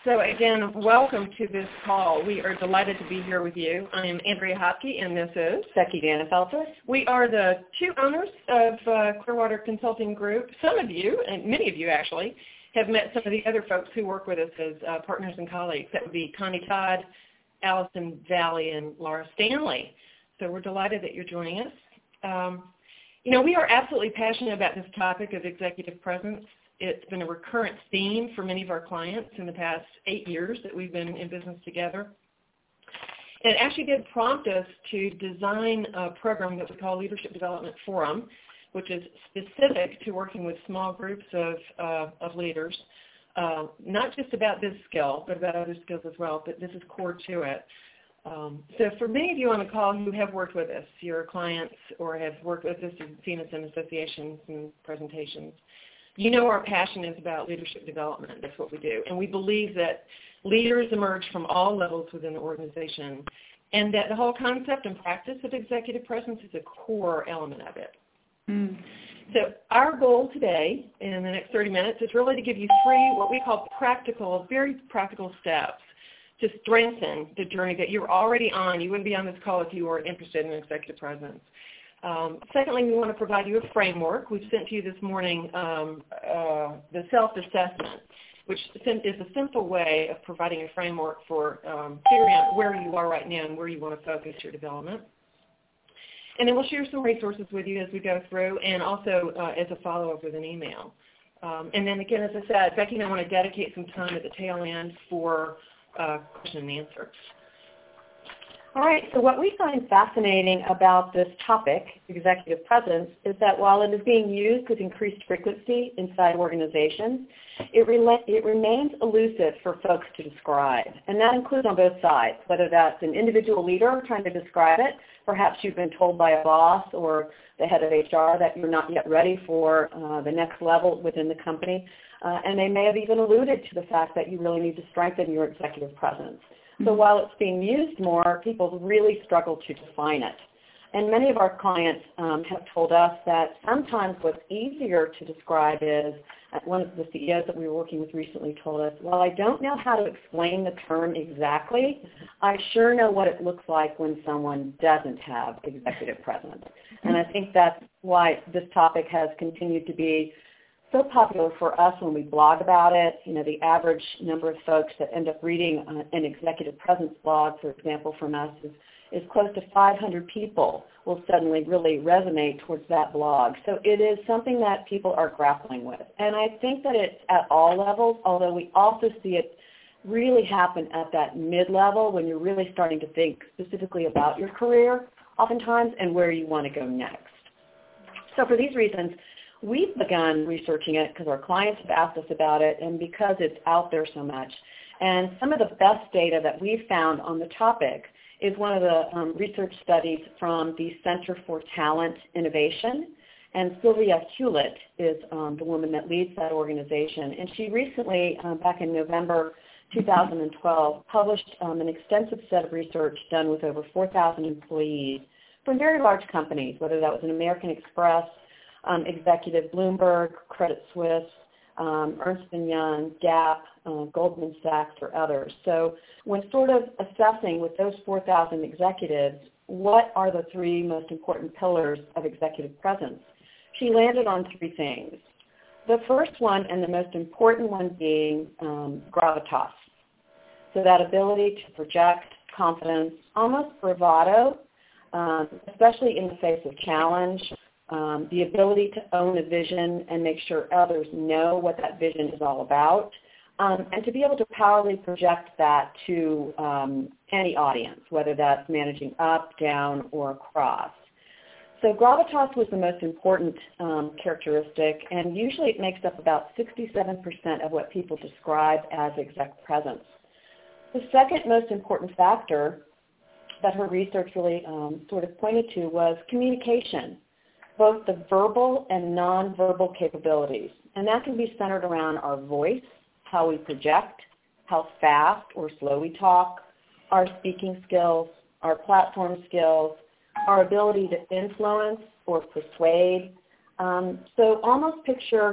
So again, welcome to this call. We are delighted to be here with you. I am Andrea Hopke, and this is Becky Danafelter. We are the two owners of Clearwater Consulting Group. Some of you, and many of you actually, have met some of the other folks who work with us as partners and colleagues. That would be Connie Todd, Allison Valley, and Laura Stanley. So we're delighted that you're joining us. We are absolutely passionate about this topic of executive presence. It's been a recurrent theme for many of our clients in the past 8 years that we've been in business together. And it actually did prompt us to design a program that we call Leadership Development Forum, which is specific to working with small groups of leaders, not just about this skill, but about other skills as well, but this is core to it. So for many of you on the call who have worked with us, you're clients or have worked with us and seen us in associations and presentations, you know our passion is about leadership development. That's what we do. And we believe that leaders emerge from all levels within the organization, and that the whole concept and practice of executive presence is a core element of it. So our goal today in the next 30 minutes is really to give you 3 what we call very practical steps to strengthen the journey that you're already on. You wouldn't be on this call if you weren't interested in executive presence. Secondly, we want to provide you a framework. We've sent to you this morning the self-assessment, which is a simple way of providing a framework for figuring out where you are right now and where you want to focus your development. And then we'll share some resources with you as we go through, and also as a follow-up with an email. And then again, as I said, Becky and I want to dedicate some time at the tail end for question and answer. All right, so what we find fascinating about this topic, executive presence, is that while it is being used with increased frequency inside organizations, it remains elusive for folks to describe. And that includes on both sides, whether that's an individual leader trying to describe it. Perhaps you've been told by a boss or the head of HR that you're not yet ready for the next level within the company. And they may have even alluded to the fact that you really need to strengthen your executive presence. So while it's being used more, people really struggle to define it. And many of our clients have told us that sometimes what's easier to describe is, one of the CEOs that we were working with recently told us, while I don't know how to explain the term exactly, I sure know what it looks like when someone doesn't have executive presence. And I think that's why this topic has continued to be so popular for us when we blog about it. The average number of folks that end up reading an executive presence blog, for example, from us is close to 500 people will suddenly really resonate towards that blog. So it is something that people are grappling with. And I think that it's at all levels, although we also see it really happen at that mid-level when you're really starting to think specifically about your career oftentimes and where you want to go next. So for these reasons, we've begun researching it because our clients have asked us about it and because it's out there so much. And some of the best data that we've found on the topic is one of the research studies from the Center for Talent Innovation. And Sylvia Hewlett is the woman that leads that organization. And she recently, back in November 2012, published an extensive set of research done with over 4,000 employees from very large companies, whether that was an American Express, executive, Bloomberg, Credit Suisse, Ernst & Young, Gap, Goldman Sachs, or others. So when sort of assessing with those 4,000 executives, what are the 3 most important pillars of executive presence, she landed on 3 things. The first one and the most important one being gravitas. So that ability to project confidence, almost bravado, especially in the face of challenge, the ability to own a vision and make sure others know what that vision is all about, and to be able to powerfully project that to any audience, whether that's managing up, down, or across. So gravitas was the most important characteristic, and usually it makes up about 67% of what people describe as exec presence. The second most important factor that her research really sort of pointed to was communication, both the verbal and nonverbal capabilities. And that can be centered around our voice, how we project, how fast or slow we talk, our speaking skills, our platform skills, our ability to influence or persuade. So almost picture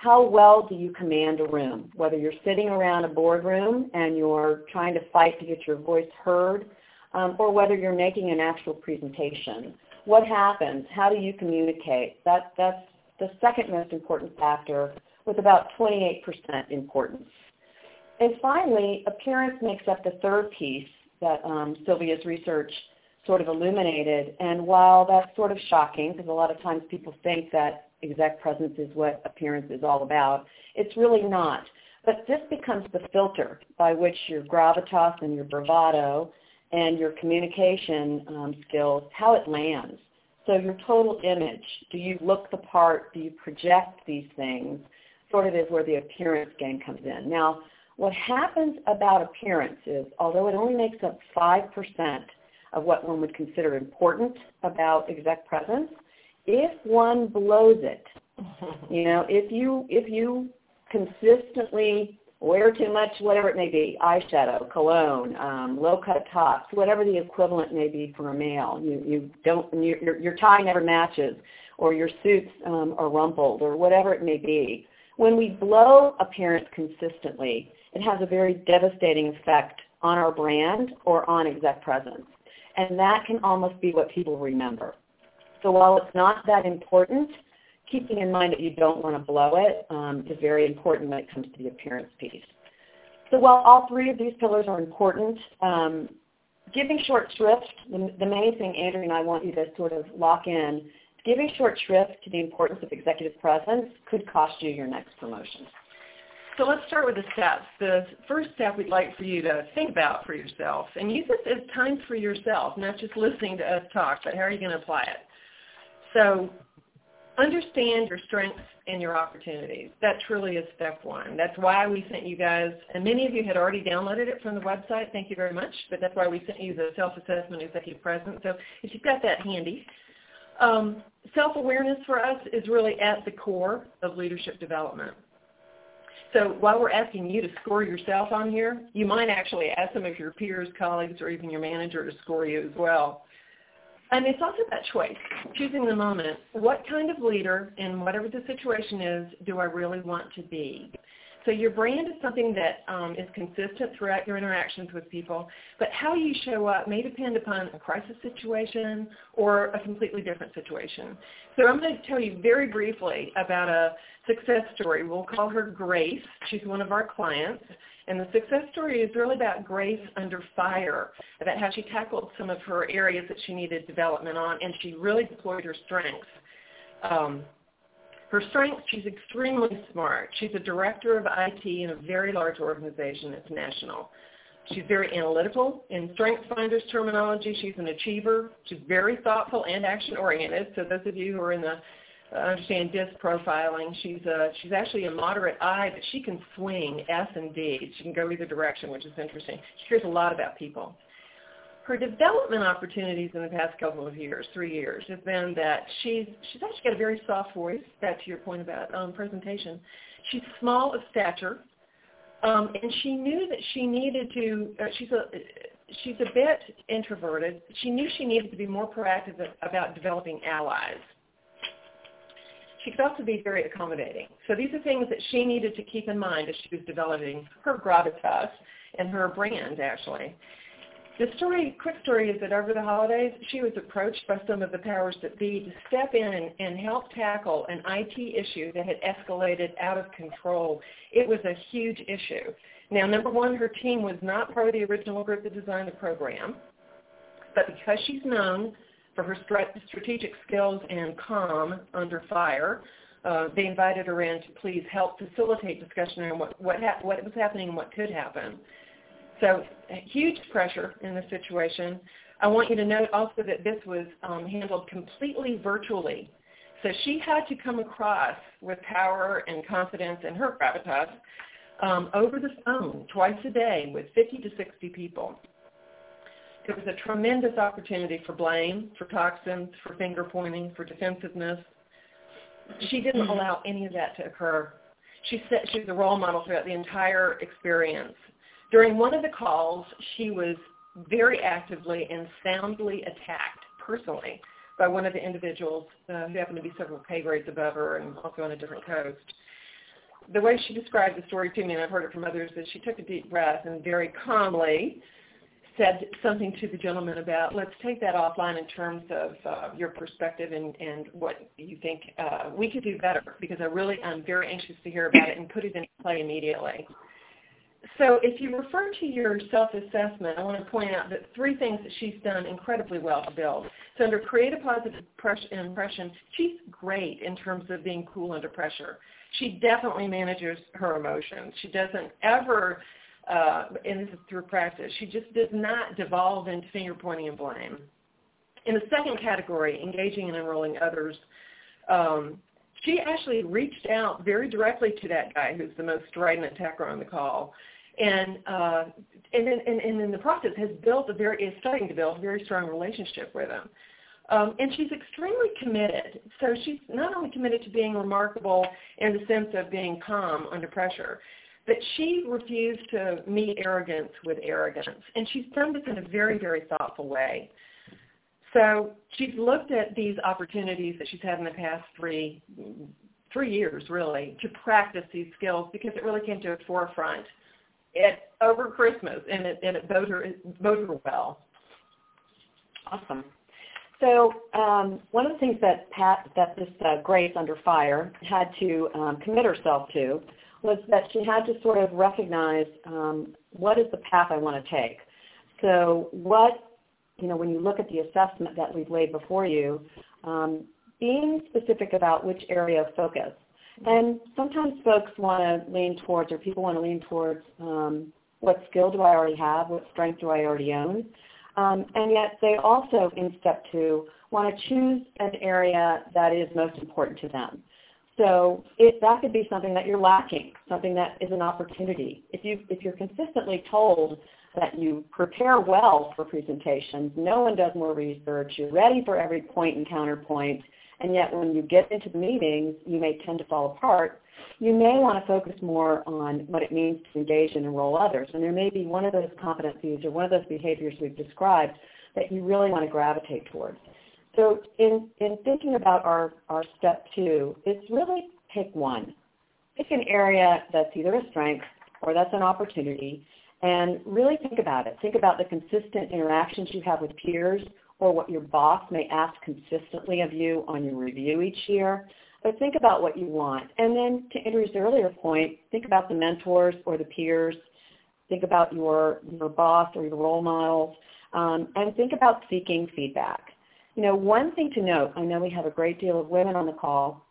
how well do you command a room, whether you're sitting around a boardroom and you're trying to fight to get your voice heard, or whether you're making an actual presentation. What happens? How do you communicate? That's the second most important factor, with about 28% importance. And finally, appearance makes up the third piece that Sylvia's research sort of illuminated. And while that's sort of shocking, because a lot of times people think that exec presence is what appearance is all about, it's really not. But this becomes the filter by which your gravitas and your bravado and your communication skills, how it lands. So your total image, do you look the part, do you project these things, sort of is where the appearance game comes in. Now, what happens about appearance is, although it only makes up 5% of what one would consider important about exec presence, if one blows it, if you consistently wear too much, whatever it may be, eyeshadow, cologne, low-cut tops, whatever the equivalent may be for a male, your tie never matches, or your suits are rumpled, or whatever it may be. When we blow appearance consistently, it has a very devastating effect on our brand or on exec presence. And that can almost be what people remember. So while it's not that important, keeping in mind that you don't want to blow it is very important when it comes to the appearance piece. So while all three of these pillars are important, giving short shrift, the main thing Andrew and I want you to sort of lock in, giving short shrift to the importance of executive presence could cost you your next promotion. So let's start with the steps. The first step we'd like for you to think about for yourself, and use this as time for yourself, not just listening to us talk, but how are you going to apply it? So understand your strengths and your opportunities. That truly is step one. That's why we sent you guys, and many of you had already downloaded it from the website. Thank you very much. But that's why we sent you the self-assessment executive presence. So if you've got that handy. Self-awareness for us is really at the core of leadership development. So while we're asking you to score yourself on here, you might actually ask some of your peers, colleagues, or even your manager to score you as well. And it's also that choice, choosing the moment. What kind of leader, in whatever the situation is, do I really want to be? So your brand is something that is consistent throughout your interactions with people, but how you show up may depend upon a crisis situation or a completely different situation. So I'm going to tell you very briefly about a success story. We'll call her Grace. She's one of our clients. And the success story is really about Grace under fire, about how she tackled some of her areas that she needed development on, and she really deployed her strengths. Her strengths, she's extremely smart. She's a director of IT in a very large organization that's national. She's very analytical. In StrengthsFinders terminology, she's an achiever. She's very thoughtful and action-oriented. So those of you who are in the understand DISC profiling, she's actually a moderate I, but she can swing S and D. She can go either direction, which is interesting. She cares a lot about people. Her development opportunities in the past couple of years, 3 years, have been that she's actually got a very soft voice, back to your point about presentation. She's small of stature, and she knew that she needed to, she's a bit introverted. She knew she needed to be more proactive about developing allies. She could also be very accommodating. So these are things that she needed to keep in mind as she was developing her gravitas and her brand, actually. The quick story is that over the holidays, she was approached by some of the powers that be to step in and help tackle an IT issue that had escalated out of control. It was a huge issue. Now, number one, her team was not part of the original group that designed the program, but because she's known for her strategic skills and calm under fire, they invited her in to please help facilitate discussion on what was happening and what could happen. So huge pressure in this situation. I want you to note also that this was handled completely virtually. So she had to come across with power and confidence in her gravitas over the phone twice a day with 50 to 60 people. It was a tremendous opportunity for blame, for toxins, for finger pointing, for defensiveness. She didn't allow any of that to occur. She was a role model throughout the entire experience. During one of the calls, she was very actively and soundly attacked personally by one of the individuals who happened to be several pay grades above her and also on a different coast. the way she described the story to me, and I've heard it from others, is she took a deep breath and very calmly said something to the gentleman about, let's take that offline in terms of your perspective and what you think we could do better, because I'm very anxious to hear about it and put it into play immediately. So if you refer to your self-assessment, I want to point out that 3 things that she's done incredibly well to build. So under create a positive impression, she's great in terms of being cool under pressure. She definitely manages her emotions. She doesn't ever, and this is through practice, she just does not devolve into finger-pointing and blame. In the second category, engaging and enrolling others, she actually reached out very directly to that guy who's the most strident attacker on the call, and in the process is starting to build a very strong relationship with him. And she's extremely committed. So she's not only committed to being remarkable in the sense of being calm under pressure, but she refused to meet arrogance with arrogance. And she's done this in a very, very thoughtful way. So she's looked at these opportunities that she's had in the past 3 years, really, to practice these skills, because it really came to a forefront over Christmas, and it bode her well. Awesome. So one of the things that this Grace under fire had to commit herself to was that she had to sort of recognize what is the path I want to take. So when you look at the assessment that we've laid before you, being specific about which area of focus. And sometimes folks want to lean towards, or people want to lean towards, what skill do I already have, what strength do I already own? And yet they also, in step 2, want to choose an area that is most important to them. So that could be something that you're lacking, something that is an opportunity. If you're consistently told that you prepare well for presentations, no one does more research, you're ready for every point and counterpoint, and yet when you get into the meetings, you may tend to fall apart, you may want to focus more on what it means to engage and enroll others. And there may be one of those competencies or one of those behaviors we've described that you really want to gravitate towards. So in thinking about our step 2, it's really pick one. Pick an area that's either a strength or that's an opportunity, and really think about it. Think about the consistent interactions you have with peers, or what your boss may ask consistently of you on your review each year. But think about what you want. And then to Andrew's earlier point, think about the mentors or the peers. Think about your boss or your role models, and think about seeking feedback. One thing to note, I know we have a great deal of women on the call.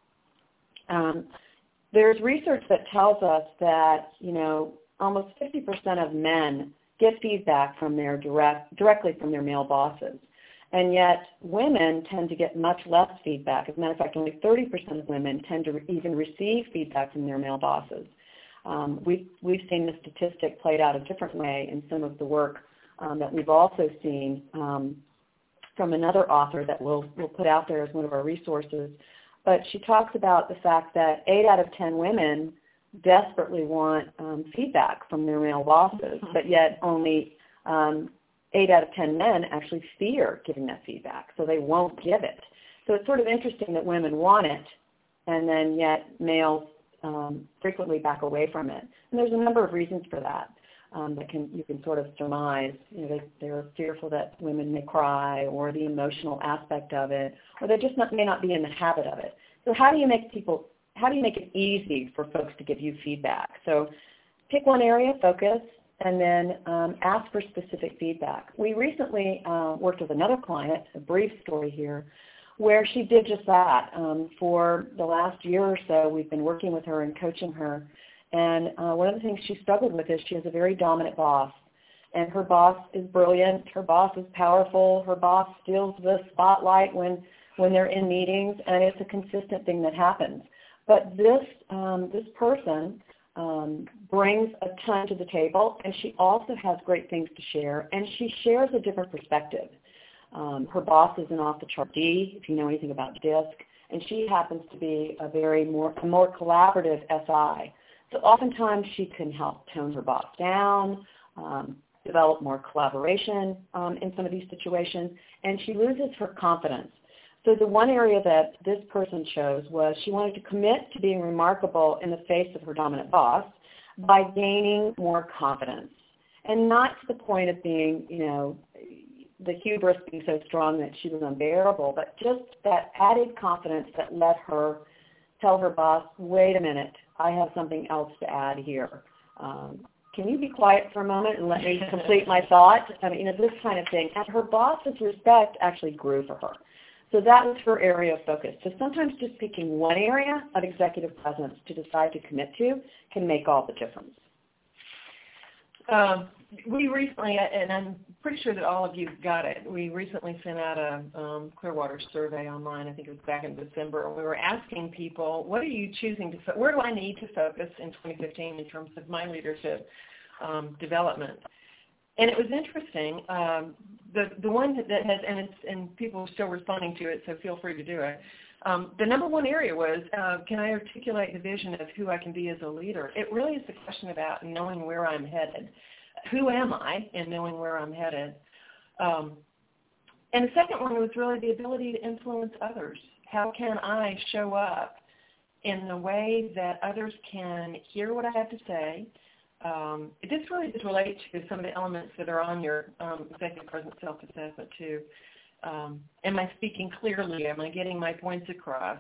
There's research that tells us that, almost 50% of men get feedback from directly from their male bosses. And yet women tend to get much less feedback. As a matter of fact, only 30% of women tend to even receive feedback from their male bosses. We've seen the statistic played out a different way in some of the work that we've also seen from another author that we'll put out there as one of our resources. But she talks about the fact that 8 out of 10 women desperately want feedback from their male bosses, but yet only 8 out of 10 men actually fear giving that feedback, so they won't give it. So it's sort of interesting that women want it, and then yet males frequently back away from it. And there's a number of reasons for that you can sort of surmise. They're fearful that women may cry, or the emotional aspect of it, or they just may not be in the habit of it. So how do you make it easy for folks to give you feedback? So pick one area, focus, and then ask for specific feedback. We recently worked with another client, a brief story here, where she did just that. For the last year or so, we've been working with her and coaching her. And one of the things she struggled with is she has a very dominant boss. And her boss is brilliant. Her boss is powerful. Her boss steals the spotlight when they're in meetings, and it's a consistent thing that happens. But this person brings a ton to the table, and she also has great things to share, and she shares a different perspective. Her boss is an off-the-chart D, if you know anything about DISC, and she happens to be a more collaborative SI. So oftentimes she can help tone her boss down, develop more collaboration in some of these situations, and she loses her confidence. So the one area that this person chose was she wanted to commit to being remarkable in the face of her dominant boss by gaining more confidence. And not to the point of being, the hubris being so strong that she was unbearable, but just that added confidence that let her tell her boss, wait a minute, I have something else to add here. Can you be quiet for a moment and let me complete my thought? This kind of thing. And her boss's respect actually grew for her. So that was her area of focus. So sometimes just picking one area of executive presence to decide to commit to can make all the difference. We recently, and I'm pretty sure that all of you got it, we recently sent out a Clearwater survey online. I think it was back in December. We were asking people, what are you choosing to, where do I need to focus in 2015 in terms of my leadership development? And it was interesting. The one that has, and people are still responding to it, so feel free to do it. The number one area was, can I articulate the vision of who I can be as a leader? It really is the question about knowing where I'm headed. Who am I, and knowing where I'm headed? And the second one was really the ability to influence others. How can I show up in the way that others can hear what I have to say? This really does relate to some of the elements that are on your executive presence self-assessment too. Am I speaking clearly? Am I getting my points across?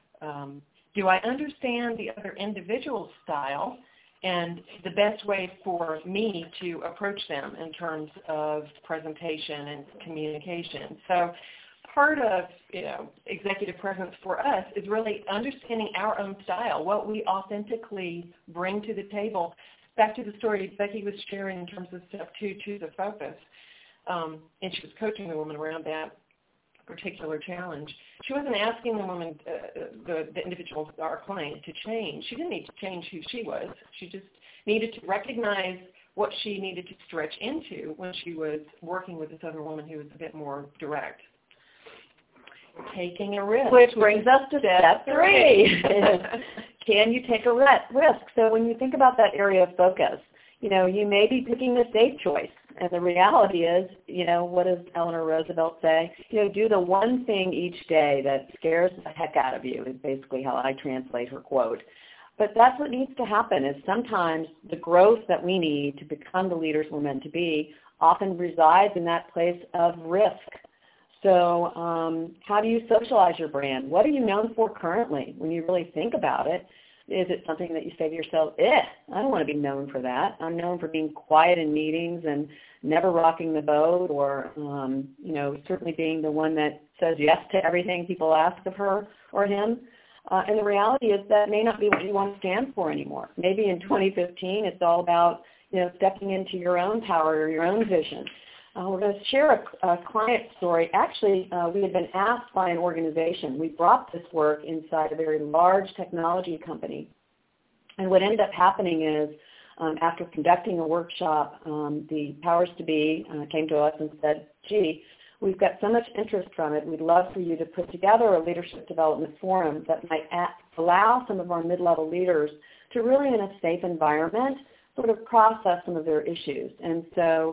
Do I understand the other individual's style and the best way for me to approach them in terms of presentation and communication? So part of executive presence for us is really understanding our own style, what we authentically bring to the table. Back to the story Becky was sharing in terms of step 2, choose a focus, and she was coaching the woman around that particular challenge. She wasn't asking the woman, the individual, our client, to change. She didn't need to change who she was. She just needed to recognize what she needed to stretch into when she was working with this other woman who was a bit more direct. Taking a risk. Which brings us to step 3. Can you take a risk? So when you think about that area of focus, you may be picking a safe choice. And the reality is, what does Eleanor Roosevelt say? Do the one thing each day that scares the heck out of you is basically how I translate her quote. But that's what needs to happen is sometimes the growth that we need to become the leaders we're meant to be often resides in that place of risk. So how do you socialize your brand? What are you known for currently when you really think about it? Is it something that you say to yourself, I don't want to be known for that. I'm known for being quiet in meetings and never rocking the boat or, certainly being the one that says yes to everything people ask of her or him. And the reality is that may not be what you want to stand for anymore. Maybe in 2015 it's all about, stepping into your own power or your own vision. We're going to share a client story. Actually, we had been asked by an organization. We brought this work inside a very large technology company. And what ended up happening is after conducting a workshop, the powers to be came to us and said, gee, we've got so much interest from it. We'd love for you to put together a leadership development forum that might allow some of our mid-level leaders to really, in a safe environment, sort of process some of their issues. And so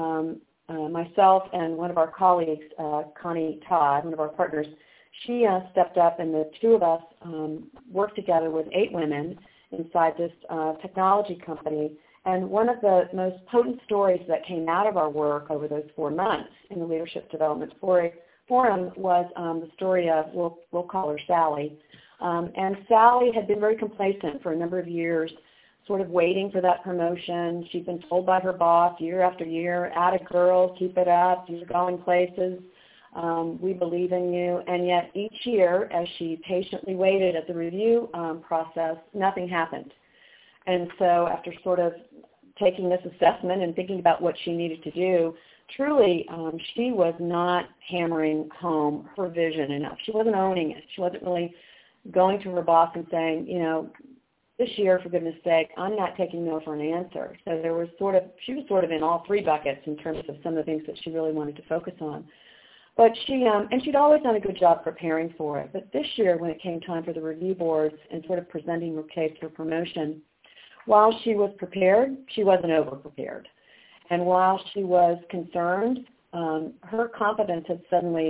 myself and one of our colleagues, Connie Todd, one of our partners, she stepped up, and the two of us worked together with 8 women inside this technology company. And one of the most potent stories that came out of our work over those 4 months in the Leadership Development Forum was the story of, we'll call her Sally. And Sally had been very complacent for a number of years, sort of waiting for that promotion. She'd been told by her boss year after year, atta girl, keep it up, you're going places, we believe in you. And yet each year, as she patiently waited at the review process, nothing happened. And so after sort of taking this assessment and thinking about what she needed to do, truly she was not hammering home her vision enough. She wasn't owning it. She wasn't really going to her boss and saying, this year, for goodness sake, I'm not taking no for an answer. So she was sort of in all 3 buckets in terms of some of the things that she really wanted to focus on. But she'd always done a good job preparing for it. But this year, when it came time for the review boards and sort of presenting her case for promotion, while she was prepared, she wasn't over-prepared. And while she was concerned, her confidence had suddenly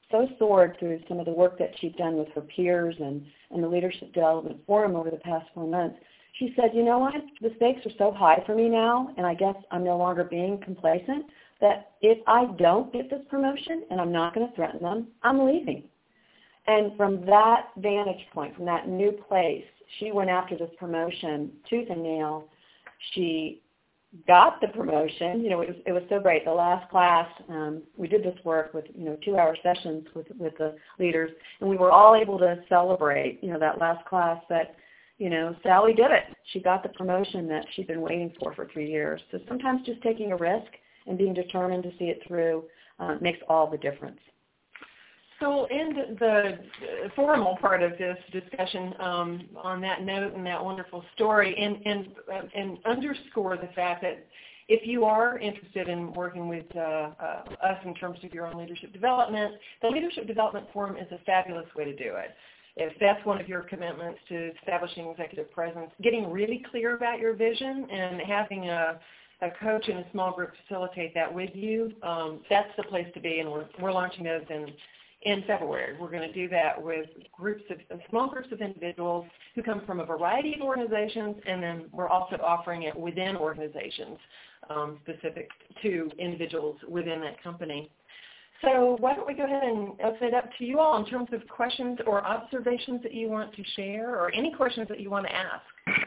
so soared through some of the work that she'd done with her peers and the Leadership Development Forum over the past 4 months. She said, you know what, the stakes are so high for me now, and I guess I'm no longer being complacent, that if I don't get this promotion, and I'm not going to threaten them, I'm leaving. And from that vantage point, from that new place, she went after this promotion tooth and nail. She got the promotion. It was so great. The last class, we did this work with 2-hour sessions with the leaders, and we were all able to celebrate that last class that Sally did it. She got the promotion that she'd been waiting for 3 years. So sometimes just taking a risk and being determined to see it through makes all the difference. So we'll end the formal part of this discussion on that note and that wonderful story, and underscore the fact that if you are interested in working with us in terms of your own leadership development, the Leadership Development Forum is a fabulous way to do it. If that's one of your commitments to establishing executive presence, getting really clear about your vision and having a coach in a small group facilitate that with you, that's the place to be, and we're launching those in February. We're going to do that with small groups of individuals who come from a variety of organizations, and then we're also offering it within organizations specific to individuals within that company. So why don't we go ahead and open it up to you all in terms of questions or observations that you want to share, or any questions that you want to ask.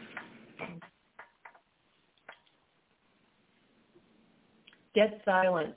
Dead silence.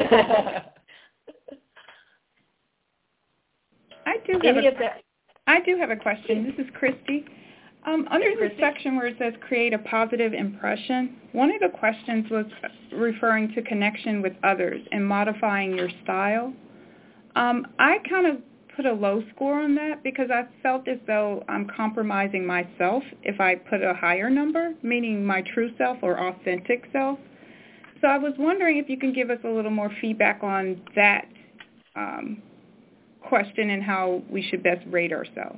I do have a question. This is Christy. Under the section where it says create a positive impression, one of the questions was referring to connection with others and modifying your style. I kind of put a low score on that because I felt as though I'm compromising myself if I put a higher number, meaning my true self or authentic self. So I was wondering if you can give us a little more feedback on that question and how we should best rate ourselves.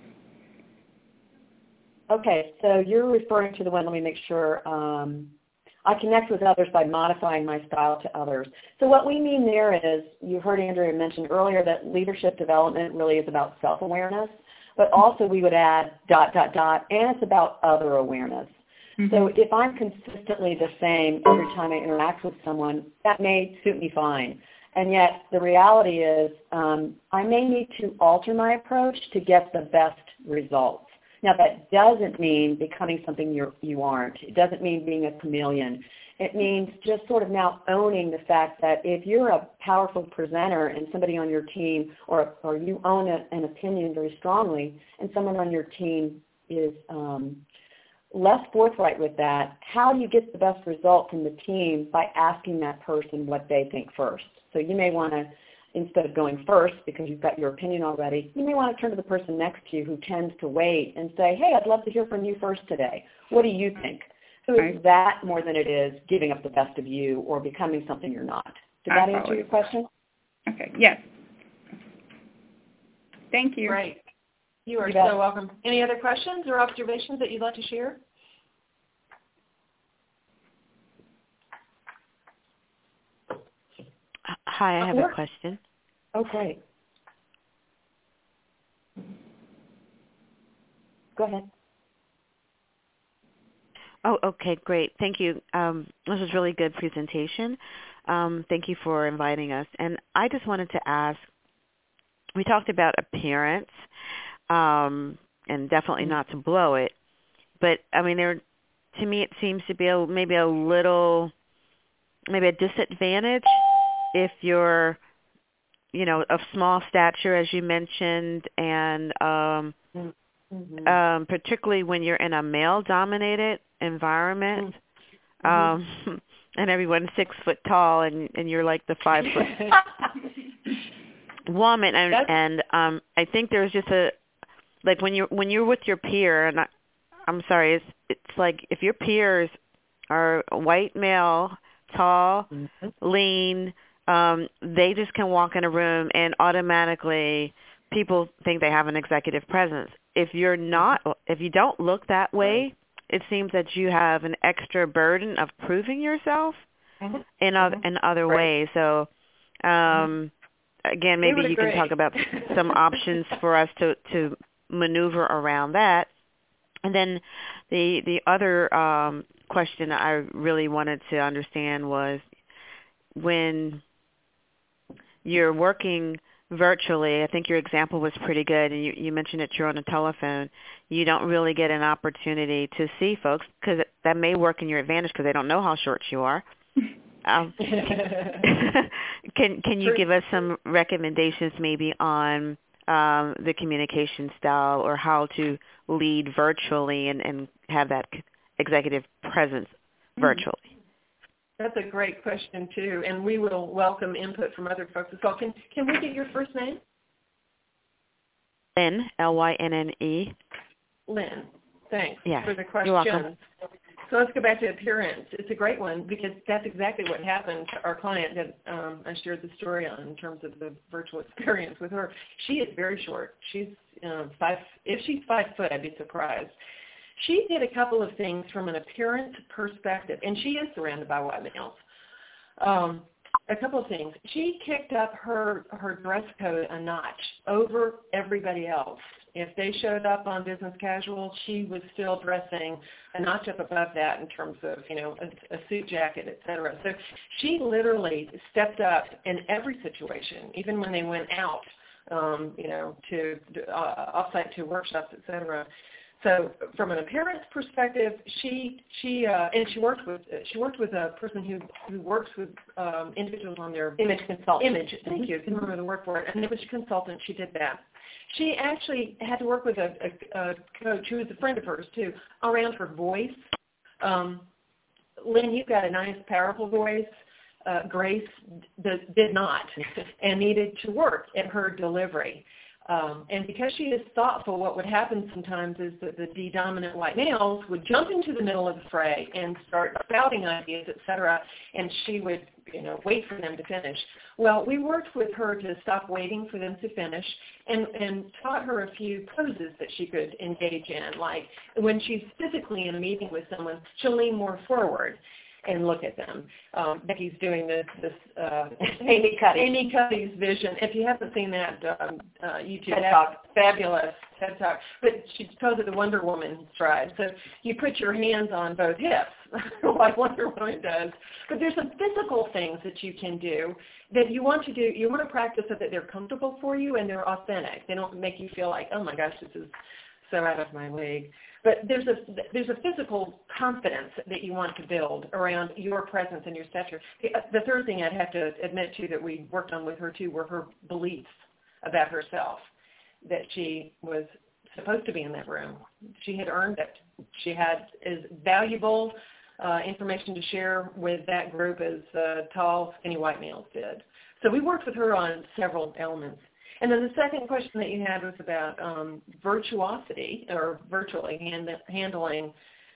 Okay, so you're referring to the one, let me make sure, I connect with others by modifying my style to others. So what we mean there is, you heard Andrea mention earlier that leadership development really is about self-awareness, but also we would add ... and it's about other awareness. Mm-hmm. So if I'm consistently the same every time I interact with someone, that may suit me fine. And yet the reality is I may need to alter my approach to get the best results. Now, that doesn't mean becoming something you aren't. It doesn't mean being a chameleon. It means just sort of now owning the fact that if you're a powerful presenter and somebody on your team, or you own an opinion very strongly, and someone on your team is less forthright with that, how do you get the best result from the team? By asking that person what they think first. So you may want to, instead of going first because you've got your opinion already, you may want to turn to the person next to you who tends to wait and say, hey, I'd love to hear from you first today. What do you think? So it's that more than it is giving up the best of you or becoming something you're not. Did that answer your question? Okay, yes. Thank you. Great. You are so welcome. Any other questions or observations that you'd like to share? Hi, I have a question. Oh, great. Go ahead. Oh, okay, great. Thank you. This was a really good presentation. Thank you for inviting us. And I just wanted to ask, we talked about appearance, and definitely not to blow it, but I mean, to me it seems to be maybe a disadvantage if you're, of small stature, as you mentioned, and particularly when you're in a male-dominated environment, and everyone's 6 foot tall, and you're like the 5 foot woman, and I think there's just when you're with your peer, and I'm sorry, it's like if your peers are white male, tall, lean, they just can walk in a room and automatically people think they have an executive presence. If you don't look that way, it seems that you have an extra burden of proving yourself in other ways. So again, maybe you can talk about some options for us to maneuver around that. And then the other question I really wanted to understand was when you're working virtually, I think your example was pretty good, and you mentioned that you're on a telephone. You don't really get an opportunity to see folks because that may work in your advantage because they don't know how short you are. Can you give us some recommendations maybe on the communication style or how to lead virtually and have that executive presence virtually? That's a great question, too, and we will welcome input from other folks as well. Can we get your first name? Lynn, L-Y-N-N-E. Lynn, thanks for the question. You're welcome. So let's go back to appearance. It's a great one because that's exactly what happened to our client that I shared the story on in terms of the virtual experience with her. She is very short. She's if she's 5 foot, I'd be surprised. She did a couple of things from an appearance perspective, and she is surrounded by white males. A couple of things. She kicked up her dress code a notch over everybody else. If they showed up on business casual, she was still dressing a notch up above that in terms of, a suit jacket, et cetera. So she literally stepped up in every situation, even when they went out, to offsite to workshops, et cetera. So from an appearance perspective, she worked with a person who works with individuals on their image consultant. Image, thank you. I can remember the word for it. An image consultant. She did that. She actually had to work with a coach who was a friend of hers too around her voice. Lynn, you've got a nice, powerful voice. Grace did not and needed to work at her delivery. And because she is thoughtful, what would happen sometimes is that the dominant white males would jump into the middle of the fray and start spouting ideas, et cetera, and she would, wait for them to finish. Well, we worked with her to stop waiting for them to finish and taught her a few poses that she could engage in. Like when she's physically in a meeting with someone, she'll lean more forward and look at them. Becky's doing this Amy Cuddy's vision. If you haven't seen that YouTube, TED Talk. Fabulous TED Talk. But she calls it the Wonder Woman stride. So you put your hands on both hips, like Wonder Woman does. But there's some physical things that you can do that you want to do. You want to practice so that they're comfortable for you and they're authentic. They don't make you feel like, oh my gosh, this is so out of my league. But there's a physical confidence that you want to build around your presence and your stature. The third thing I'd have to admit to that we worked on with her too were her beliefs about herself, that she was supposed to be in that room. She had earned it. She had as valuable information to share with that group as tall, skinny white males did. So we worked with her on several elements. And then the second question that you had was about virtuosity, or virtually handling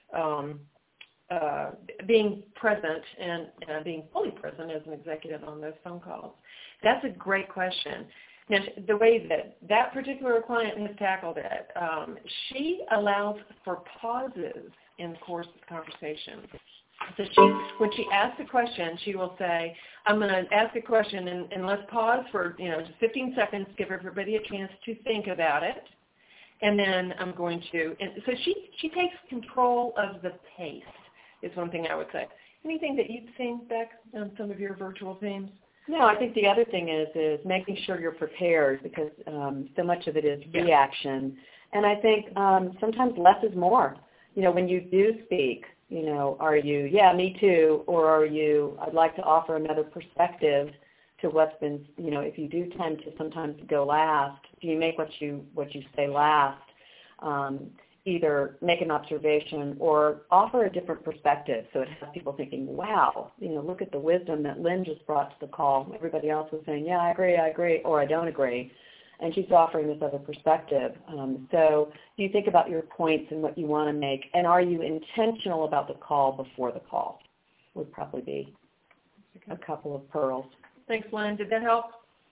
being present and being fully present as an executive on those phone calls. That's a great question. Now, the way that particular client has tackled it, she allows for pauses in the course of conversation. So when she asks a question, she will say, I'm going to ask a question and let's pause for, just 15 seconds, give everybody a chance to think about it. And then I'm going to, and so she takes control of the pace is one thing I would say. Anything that you've seen, Beck, on some of your virtual themes? No, I think the other thing is making sure you're prepared because so much of it is reaction. And I think sometimes less is more. When you do speak, are you, me too, or are you, I'd like to offer another perspective to what's been, if you do tend to sometimes go last, do you make what you say last? Either make an observation or offer a different perspective so it has people thinking, wow, look at the wisdom that Lynn just brought to the call. Everybody else was saying, yeah, I agree, or I don't agree. And she's offering this other perspective. So do you think about your points and what you want to make, and are you intentional about the call before the call? Would probably be a couple of pearls. Thanks, Lynn. Did that help?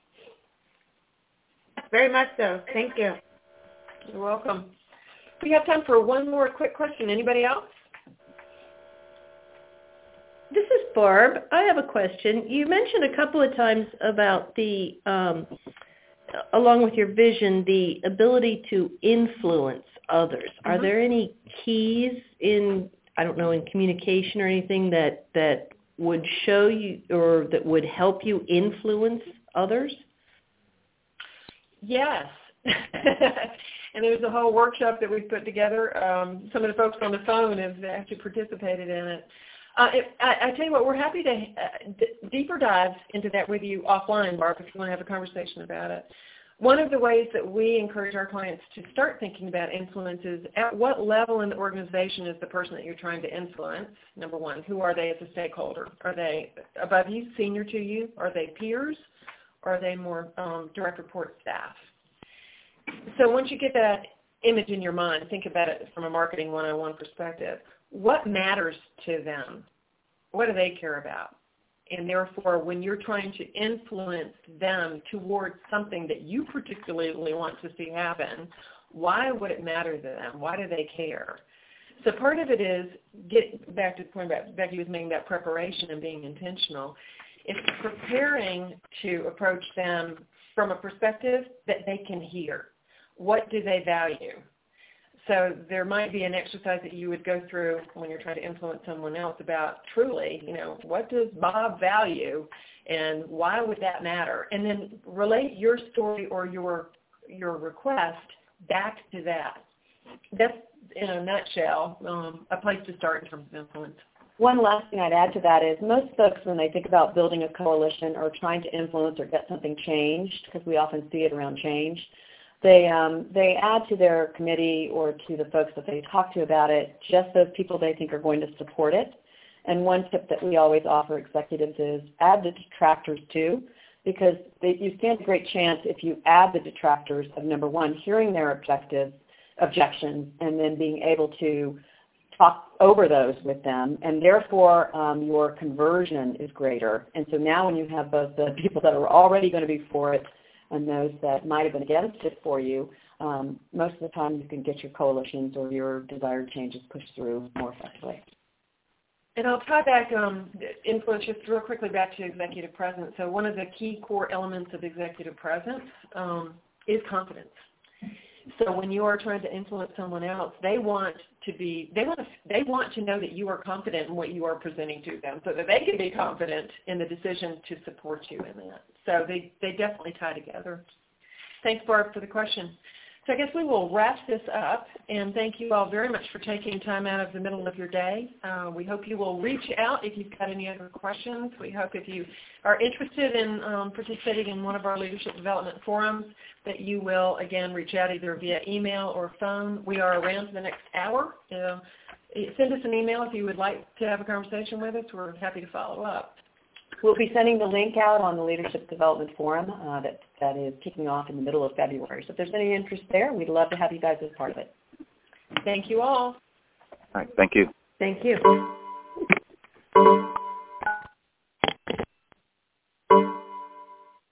Very much so. Thank you. You're welcome. We have time for one more quick question. Anybody else? This is Barb. I have a question. You mentioned a couple of times about the, along with your vision, the ability to influence others. Are there any keys in, I don't know, in communication or anything that would show you or that would help you influence others? Yes. And there's a whole workshop that we've put together. Some of the folks on the phone have actually participated in it. I tell you what, we're happy to deeper dive into that with you offline, Barb, if you want to have a conversation about it. One of the ways that we encourage our clients to start thinking about influence is at what level in the organization is the person that you're trying to influence, number one. Who are they as a stakeholder? Are they above you, senior to you? Are they peers? Or are they more direct report staff? So once you get that image in your mind, think about it from a marketing 101 perspective. What matters to them? What do they care about? And therefore, when you're trying to influence them towards something that you particularly want to see happen, why would it matter to them? Why do they care? So part of it is, get back to the point about Becky was making that preparation and being intentional. It's preparing to approach them from a perspective that they can hear. What do they value? So there might be an exercise that you would go through when you're trying to influence someone else about truly, what does Bob value and why would that matter? And then relate your story or your request back to that. That's, in a nutshell, a place to start in terms of influence. One last thing I'd add to that is most folks, when they think about building a coalition or trying to influence or get something changed, because we often see it around change, they add to their committee or to the folks that they talk to about it just those people they think are going to support it. And one tip that we always offer executives is add the detractors too, because you stand a great chance if you add the detractors of, number one, hearing their objections, and then being able to talk over those with them, and therefore your conversion is greater. And so now when you have both the people that are already going to be for it and those that might have been against it for you, most of the time you can get your coalitions or your desired changes pushed through more effectively. And I'll tie back influence just real quickly back to executive presence. So one of the key core elements of executive presence is confidence. So when you are trying to influence someone else, they want to know that you are confident in what you are presenting to them, so that they can be confident in the decision to support you in that. So they definitely tie together. Thanks, Barb, for the question. So I guess we will wrap this up, and thank you all very much for taking time out of the middle of your day. We hope you will reach out if you've got any other questions. We hope if you are interested in participating in one of our leadership development forums that you will, again, reach out either via email or phone. We are around for the next hour. Send us an email if you would like to have a conversation with us. We're happy to follow up. We'll be sending the link out on the Leadership Development Forum that is kicking off in the middle of February. So if there's any interest there, we'd love to have you guys as part of it. Thank you all. All right. Thank you. Thank you.